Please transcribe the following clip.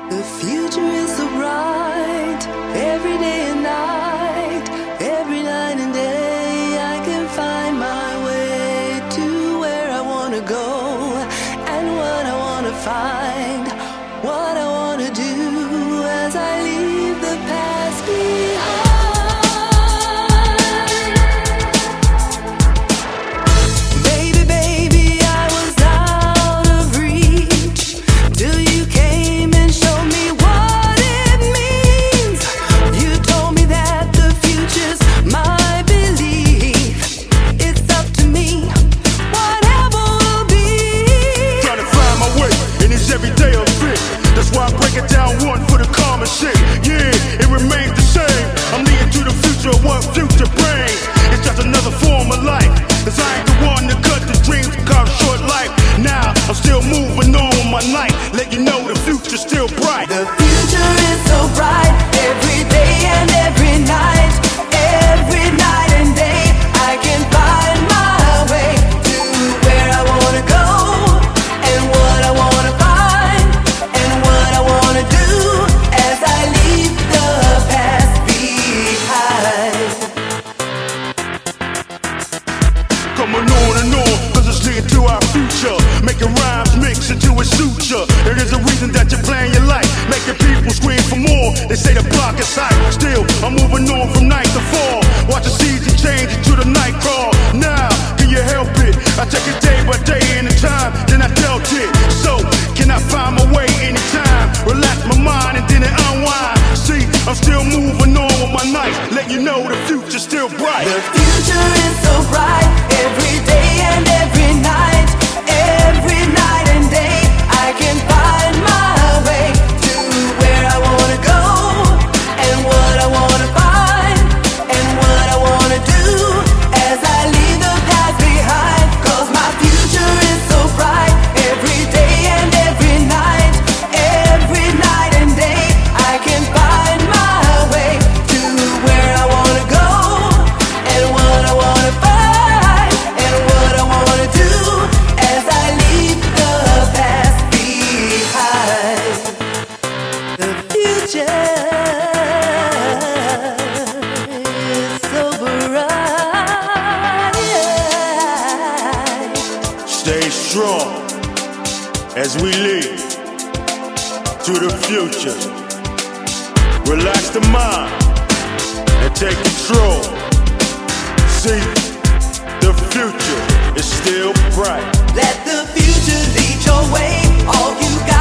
The future is so bright, every day and night, every night and day I can find my way to where I wanna go and what I wanna find, what I wanna do as I leave the past behind. Break it down one for the common shit. Yeah, it remains the same. I'm leading to the future of what future brings. It's just another form of life. Cause I ain't the one to cut the dreams to carve short life. Now I'm still moving on with my life. Let you know the future's still bright. The future is so bright, every day and every night. Every night and day I can find my way to where I wanna go and what I wanna find and what I wanna do as I leave the past behind. Coming on and on, cause it's leading to our future. Making rhymes mix into a suture. There is a reason that you're playing your life, making people scream for more. They say the block is high. Still, I'm moving on from night to fall. Watch the season change into the night crawl. Now, can you help it? I take it day by day in the time, then I dealt it. So, can I find my way anytime? Relax my mind and then it unwind. See, I'm still moving on with my night. Let you know the future's still bright. The future is so bright, every day and every night. Every night and day I can find my way to where I wanna go and what I wanna find and what I wanna do as I leave the past behind. Cause my future is so bright, every day and every night. Every night and day I can find my way to where I wanna go and what I wanna find and what I wanna do as I leave the past behind. The future is so bright. Stay strong as we lead to the future. Relax the mind and take control. See, the future is still bright. Let the future lead your way. All you got